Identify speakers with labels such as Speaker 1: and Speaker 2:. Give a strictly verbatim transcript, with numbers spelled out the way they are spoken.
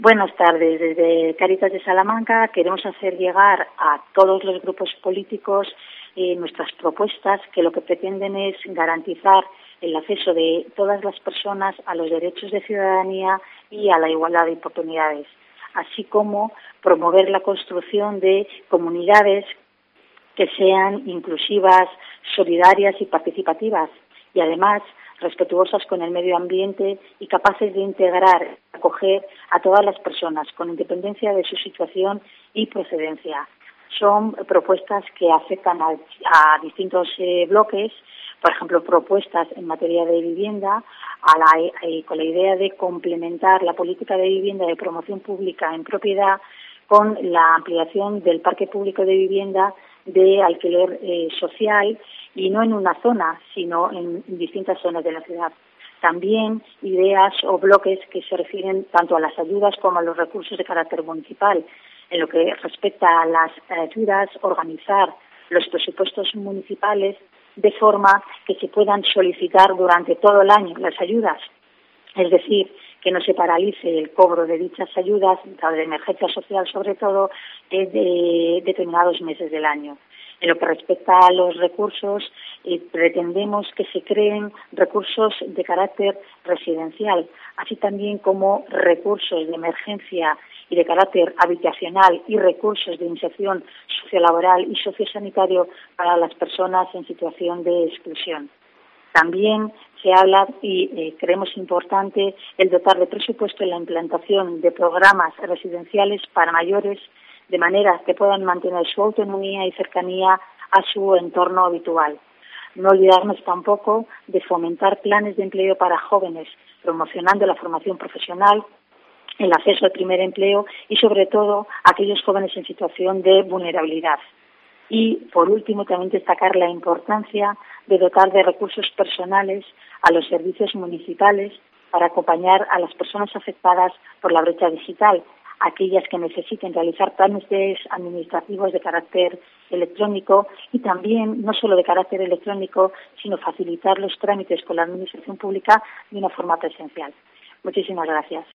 Speaker 1: Buenas tardes. Desde Cáritas de Salamanca queremos hacer llegar a todos los grupos políticos eh, nuestras propuestas que lo que pretenden es garantizar el acceso de todas las personas a los derechos de ciudadanía y a la igualdad de oportunidades, así como promover la construcción de comunidades que sean inclusivas, solidarias y participativas, y además respetuosas con el medio ambiente y capaces de integrar, acoger a todas las personas con independencia de su situación y procedencia. Son propuestas que afectan a, a distintos eh, bloques, por ejemplo, propuestas en materia de vivienda, a la, eh, con la idea de complementar la política de vivienda de promoción pública en propiedad con la ampliación del parque público de vivienda de alquiler eh, social, y no en una zona, sino en distintas zonas de la ciudad. También ideas o bloques que se refieren tanto a las ayudas como a los recursos de carácter municipal. En lo que respecta a las ayudas, organizar los presupuestos municipales de forma que se puedan solicitar durante todo el año las ayudas. Es decir, que no se paralice el cobro de dichas ayudas, de emergencia social sobre todo, de determinados meses del año. En lo que respecta a los recursos, eh, pretendemos que se creen recursos de carácter residencial, así también como recursos de emergencia y de carácter habitacional y recursos de inserción sociolaboral y sociosanitario para las personas en situación de exclusión. También se habla, y eh, creemos importante, el dotar de presupuesto en la implantación de programas residenciales para mayores, de manera que puedan mantener su autonomía y cercanía a su entorno habitual. No olvidarnos tampoco de fomentar planes de empleo para jóvenes, promocionando la formación profesional, el acceso al primer empleo y, sobre todo, aquellos jóvenes en situación de vulnerabilidad. Y, por último, también destacar la importancia de dotar de recursos personales a los servicios municipales para acompañar a las personas afectadas por la brecha digital, aquellas que necesiten realizar trámites administrativos de carácter electrónico y también, no solo de carácter electrónico, sino facilitar los trámites con la administración pública de una forma presencial. Muchísimas gracias.